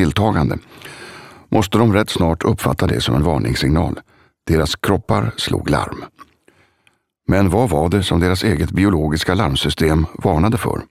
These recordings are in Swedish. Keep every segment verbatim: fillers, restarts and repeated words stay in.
tilltagande, måste de rätt snart uppfatta det som en varningssignal. Deras kroppar slog larm. Men vad var det som deras eget biologiska larmsystem varnade för?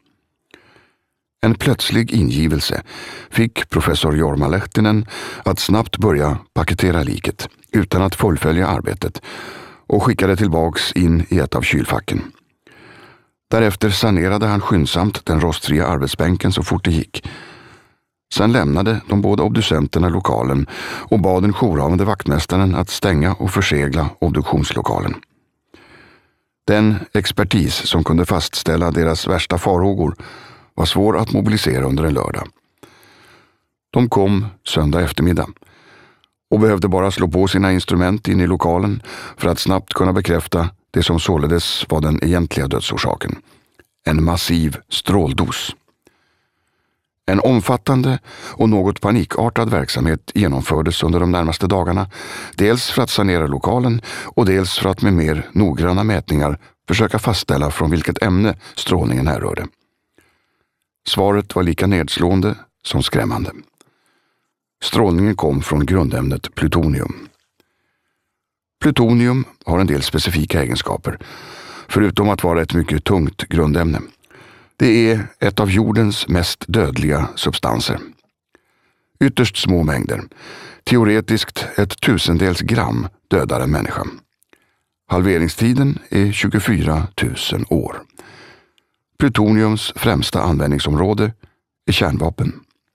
En plötslig ingivelse fick professor Jorma Lehtinen att snabbt börja paketera liket utan att fullfölja arbetet och skickade tillbaks in i ett av kylfacken. Därefter sanerade han skyndsamt den rostfria arbetsbänken så fort det gick. Sen lämnade de båda obducenterna lokalen och bad den jourhavande vaktmästaren att stänga och försegla obduktionslokalen. Den expertis som kunde fastställa deras värsta farhågor var svår att mobilisera under en lördag. De kom söndag eftermiddag och behövde bara slå på sina instrument in i lokalen för att snabbt kunna bekräfta det som således var den egentliga dödsorsaken. En massiv stråldos. En omfattande och något panikartad verksamhet genomfördes under de närmaste dagarna, dels för att sanera lokalen och dels för att med mer noggranna mätningar försöka fastställa från vilket ämne strålningen härrörde. Svaret var lika nedslående som skrämmande. Strålningen kom från grundämnet plutonium. Plutonium har en del specifika egenskaper, förutom att vara ett mycket tungt grundämne. Det är ett av jordens mest dödliga substanser. Ytterst små mängder, teoretiskt ett tusendels gram dödar en människa. Halveringstiden är tjugofyra tusen år. Plutoniums främsta användningsområde är kärnvapen.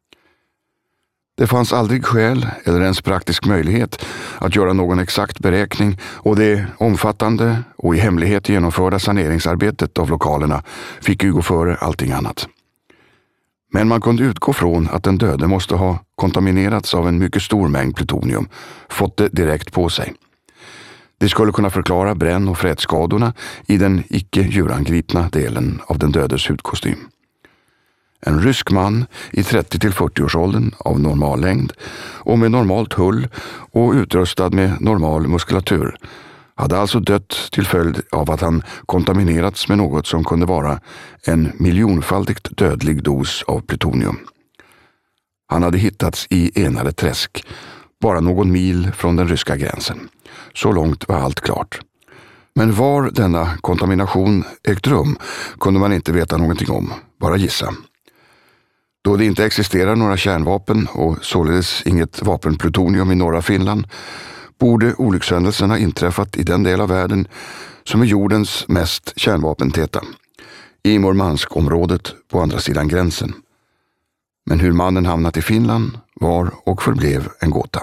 Det fanns aldrig skäl eller ens praktisk möjlighet att göra någon exakt beräkning och det omfattande och i hemlighet genomförda saneringsarbetet av lokalerna fick ju gå före allting annat. Men man kunde utgå från att den döde måste ha kontaminerats av en mycket stor mängd plutonium, fått det direkt på sig. Det skulle kunna förklara bränn- och frätskadorna i den icke djurangripna delen av den dödes hudkostym. En rysk man i trettio till fyrtio-årsåldern av normal längd och med normalt hull och utrustad med normal muskulatur hade alltså dött till följd av att han kontaminerats med något som kunde vara en miljonfaldigt dödlig dos av plutonium. Han hade hittats i Enare träsk, bara någon mil från den ryska gränsen. Så långt var allt klart. Men var denna kontamination ägt rum kunde man inte veta någonting om, bara gissa. Då det inte existerar några kärnvapen och således inget vapenplutonium i norra Finland borde olyckshändelserna inträffat i den del av världen som är jordens mest kärnvapentäta, i Murmansk-området på andra sidan gränsen. Men hur mannen hamnat i Finland var och förblev en gåta.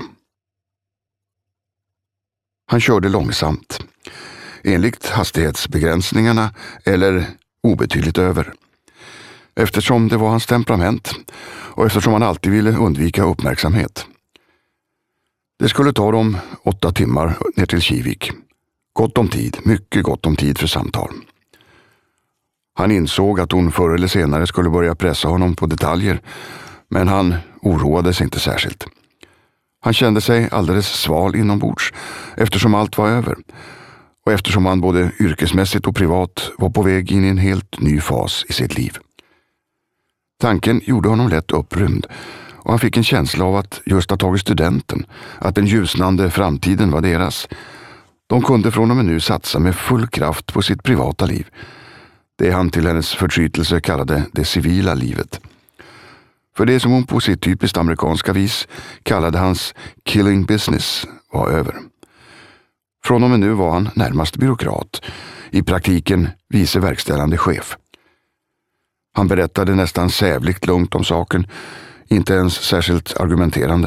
Han körde långsamt, enligt hastighetsbegränsningarna eller obetydligt över. Eftersom det var hans temperament och eftersom han alltid ville undvika uppmärksamhet. Det skulle ta dem åtta timmar ner till Kivik. Gott om tid, mycket gott om tid för samtal. Han insåg att hon förr eller senare skulle börja pressa honom på detaljer, men han oroade sig inte särskilt. Han kände sig alldeles sval inombords eftersom allt var över och eftersom han både yrkesmässigt och privat var på väg in i en helt ny fas i sitt liv. Tanken gjorde honom lätt upprymd och han fick en känsla av att just ha tagit studenten, att den ljusnande framtiden var deras. De kunde från och med nu satsa med full kraft på sitt privata liv. Det han till hennes förtrytelse kallade det civila livet. För det som hon på sitt typiskt amerikanska vis kallade hans killing business var över. Från och med nu var han närmast byråkrat, i praktiken vice verkställande chef. Han berättade nästan sävligt lugnt om saken, inte ens särskilt argumenterande.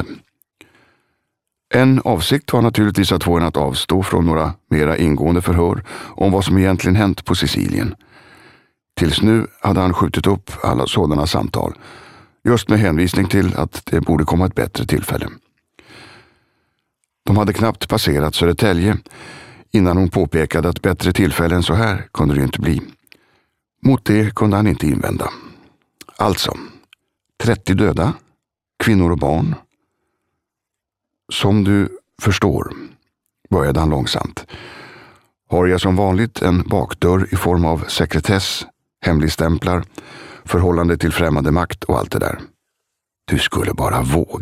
En avsikt var naturligtvis att få henne att avstå från några mera ingående förhör om vad som egentligen hänt på Sicilien. Tills nu hade han skjutit upp alla sådana samtal, just med hänvisning till att det borde komma ett bättre tillfälle. De hade knappt passerat Södertälje innan hon påpekade att bättre tillfällen så här kunde det inte bli. Mot det kunde han inte invända. Alltså, trettio döda, kvinnor och barn. Som du förstår, började han långsamt, har jag som vanligt en bakdörr i form av sekretess, hemligstämplar, förhållande till främmande makt och allt det där. Du skulle bara våga.